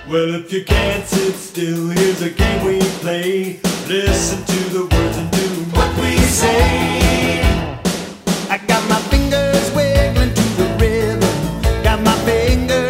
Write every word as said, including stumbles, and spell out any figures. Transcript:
Well, if you can't sit still, here's a game we play. Listen to the words and do what we say. I got my fingers wiggling to the rhythm. Got my fingers